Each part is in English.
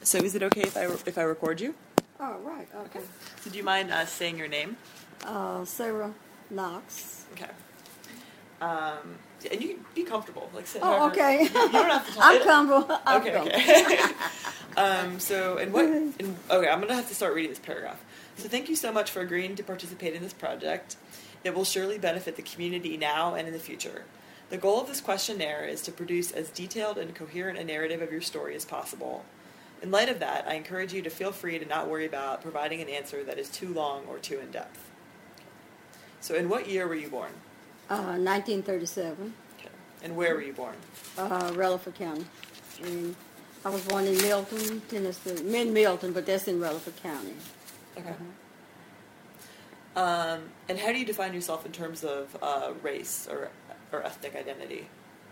So is it okay if I record you? Oh, right, okay. So do you mind saying your name? Sarah Knox. Okay. And you can be comfortable, like sit. Oh, however- okay. You don't have to talk. I'm comfortable. Okay. Okay, I'm gonna have to start reading this paragraph. So thank you so much for agreeing to participate in this project. It will surely benefit the community now and in the future. The goal of this questionnaire is to produce as detailed and coherent a narrative of your story as possible. In light of that, I encourage you to feel free to not worry about providing an answer that is too long or too in-depth. So in what year were you born? 1937, Okay. And where were you born? Rutherford County. And I was born in Milton, Tennessee. Milton, but that's in Rutherford County. Okay. And how do you define yourself in terms of race or ethnic identity?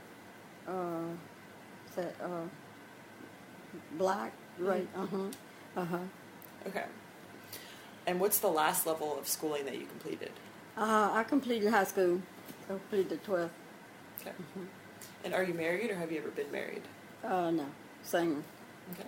Is that black? Right. Okay. And what's the last level of schooling that you completed? I completed high school. I completed 12th. Okay. And are you married, or have you ever been married? No, single. Okay.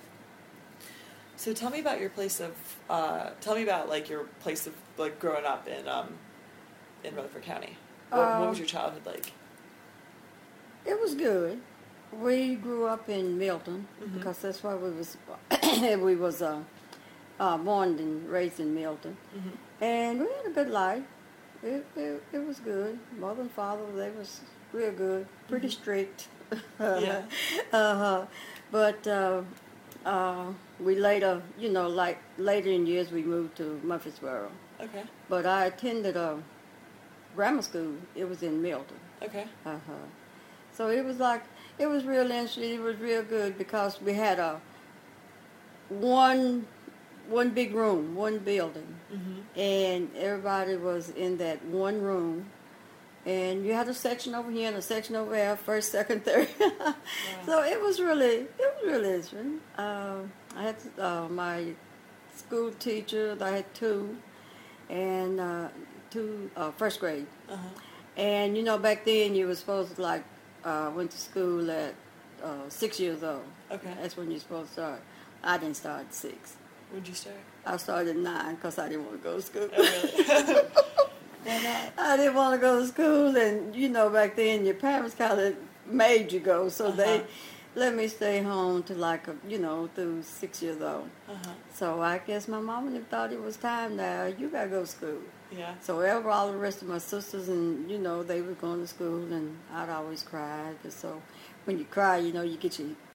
So tell me about your place of. Tell me about your place of growing up in Rutherford County. What was your childhood like? It was good. We grew up in Milton because that's why we was born and raised in Milton, and we had a good life. It was good. Mother and father, they was real good. Pretty strict. Yeah. But we later, later in years, we moved to Murfreesboro. Okay. But I attended a grammar school. It was in Milton. Okay. So it was real interesting. It was real good because we had one big room, one building, and everybody was in that one room. And you had a section over here and a section over there, first, second, third. Wow. So it was really interesting. I had my school teacher. I had two, and two first grade. And back then you were supposed to went to school at 6 years old. Okay. That's when you're supposed to start. I didn't start at 6. When'd you start? I started at 9 because I didn't want to go to school. Oh, really? Why not? I didn't want to go to school, and back then your parents kind of made you go, so they let me stay home to through 6 years old. So I guess my mom thought it was time now. You gotta go to school. Yeah. So all the rest of my sisters and they were going to school, and I'd always cry. So when you cry, you get your